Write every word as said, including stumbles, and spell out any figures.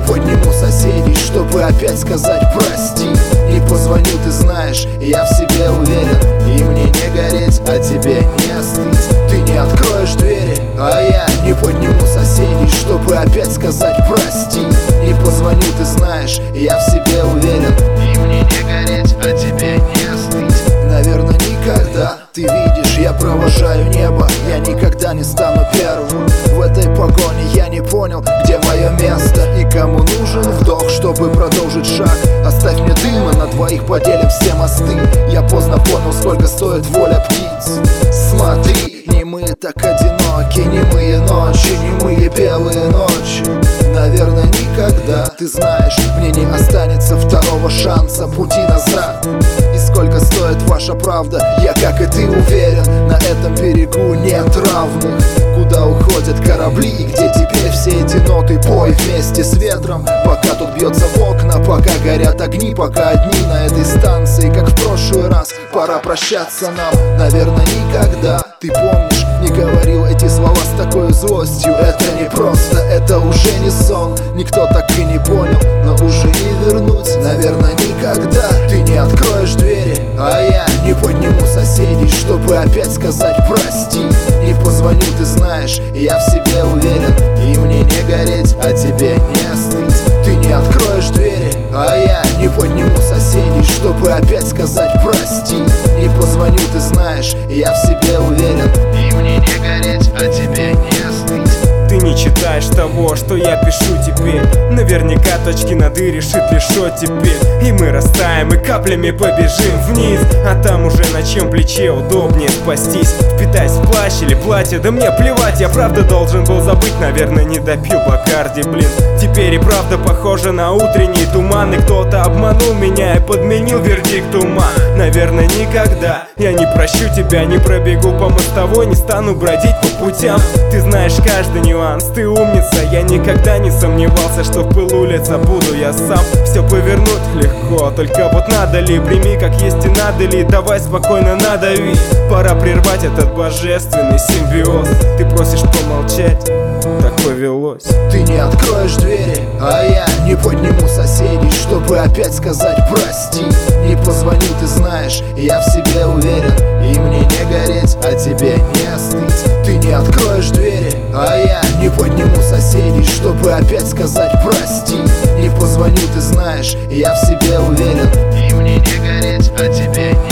подниму соседей, чтобы опять сказать прости. Не позвоню, ты знаешь, я в себе уверен, и мне не гореть, а тебе не остыть. Ты не откроешь двери, а я не подниму соседей, чтобы опять сказать прости. Не позвоню, ты знаешь, я в себе уверен, и мне не гореть, а тебе не остыть. Наверное, никогда. Ты видишь, я провожаю небо, я никогда не стану первым. В этой погоне я не понял, где мое место и кому нужен вдох, чтобы продолжить шаг. Оставь мне дыма, на двоих поделим все мосты. Я поздно понял, сколько стоит воля птиц. Смотри, немые так одиноки, немые ночи, немые белые ночи. Наверное, никогда, ты знаешь, мне не останется второго шанса пути назад. И сколько стоит ваша правда, я, как и ты, уверен, на этом берегу нет равных. Куда уходят корабли, и где теперь все эти ноты? Пой вместе с ветром, пока тут бьется в окна, пока горят огни, пока одни на этой станции, как в прошлый раз. Пора прощаться нам, наверное, никогда. Ты помнишь, не говорил эти слова с такой злостью. Это не просто, это уже не сон. Никто так и не понял, но уже не вернуть, наверное, никогда. Ты не откроешь двери, а я не подниму соседей, чтобы опять сказать прости. Не позвоню, ты знаешь, я в себе уверен, и мне не гореть, а тебе не остыть. Ты не откроешь двери, а я не подниму соседей, чтобы опять сказать прости. Не позвоню, ты знаешь, я в себе уверен, и мне не гореть, а тебе не остыть. Ты не читаешь того, что я пишу теперь. Наверняка точки над «и» решит лишь теперь. И мы растаем, и каплями побежим вниз. А там уже на чем плече удобнее спастись. Впитаясь в плащ или платье, да мне плевать. Я правда должен был забыть, наверное, не допил Бакарди, блин. Теперь и правда похоже на утренний туман. И кто-то обманул меня и подменил вердикт ума. Наверное, никогда я не прощу тебя, не пробегу по мостовой, не стану бродить по путям. Ты знаешь каждый нюанс, ты умница. Я никогда не сомневался, что в пылу лица буду я сам. Все повернуть легко, только вот надо ли? Прими как есть и надо ли? Давай спокойно надави. Пора прервать этот божественный симбиоз. Ты просишь помолчать, так повелось. Ты не откроешь двери, а я не подниму соседей, чтобы опять сказать прости. Не позвоню, ты знаешь, я в себе уверен, и мне не гореть, а тебе не остыть. Ты не откроешь двери, а я не подниму соседей, чтобы опять сказать прости. Не позвоню, ты знаешь, я в себе уверен, и мне не гореть, а тебе не остыть.